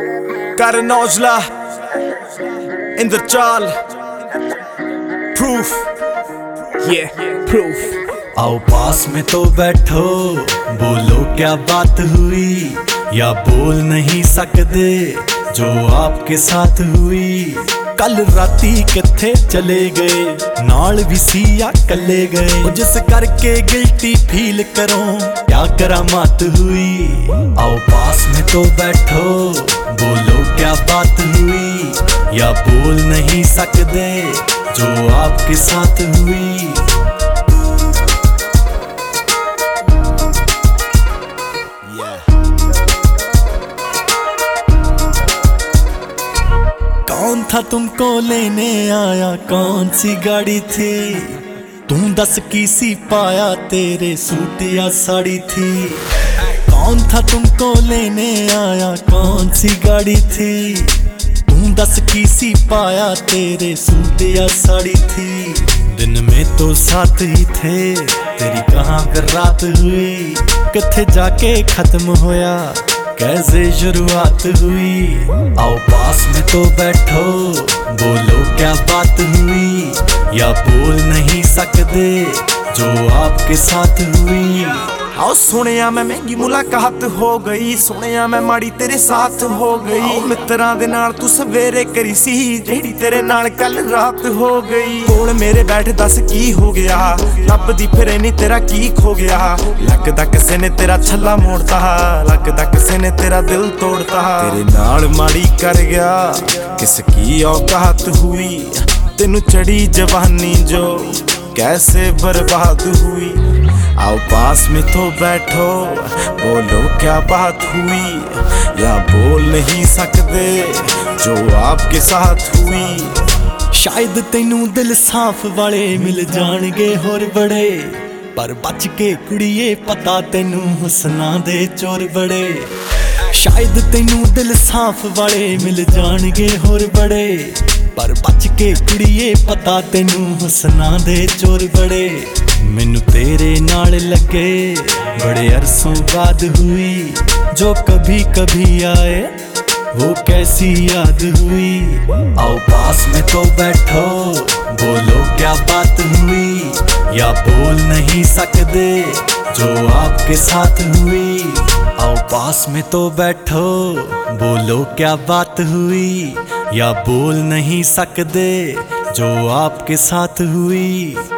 Karan Aujla in the चाल proof, yeah proof। आओ पास में तो बैठो, बोलो क्या बात हुई, या बोल नहीं सकते जो आपके साथ हुई। कल राती किथे चले गए, नाल भी सिया कले गए, जिस करके गिल्टी फील करो क्या करामात हुई। आओ पास में तो बैठो, बोलो क्या बात हुई, या बोल नहीं सकते जो आपके साथ हुई। कौन था तुमको लेने आया, कौन सी गाड़ी थी, तुम 10 की सी पाया, तेरे सूट या साड़ी थी। कौन था तुमको लेने आया, कौन सी गाड़ी थी, तुम 10 की सी पाया, तेरे सूट या साड़ी थी। दिन में तो साथ ही थे, तेरी कहाँ फिर रात हुई, किथे जाके खत्म होया, कैसे शुरुआत हुई। आओ पास में तो बैठो, बोलो क्या बात हुई, या बोल नहीं सकते जो आपके साथ हुई। आओ सुनिया मैं महंगी मुलाकात हो गई, सुनिया मैं माड़ी तेरे साथ हो गई। मित्रां दे नाल तू सवेरे करी सी, जेड़ी तेरे नाल कल रात हो गई। कोल मेरे बैठ दस की हो गया, लभदी फिरे नी तेरा की खो गया। लगदा किसे ने तेरा छल्ला मोड़ता, लगदा किसे ने तेरा दिल तोड़ता। तेरे नाल माड़ी कर गया, किसकी औकात हुई, तेनू चढ़ी जवानी जो कैसे बर्बाद हुई। आओ पास में तो बैठो, बोलो क्या बात हुई, या बोल नहीं सकते जो आपके साथ हुई। शायद तेनू दिल साफ वाले मिल जाणगे होर बड़े, पर बच के कुड़िए पता तेनू हुस्ना दे चोर बड़े। शायद तेनू दिल साफ वाले मिल जाणगे होर बड़े, पर बच के कुड़िए पता तेनू हुस्ना दे चोर बड़े। मैनू तेरे नाल लगे बड़े अरसों बाद हुई, जो कभी कभी आए वो कैसी याद हुई। आओ पास में तो बैठो, बोलो क्या बात हुई, या बोल नहीं सकते जो आपके साथ हुई। आओ पास में तो बैठो, बोलो क्या बात हुई, या बोल नहीं सकते जो आपके साथ हुई।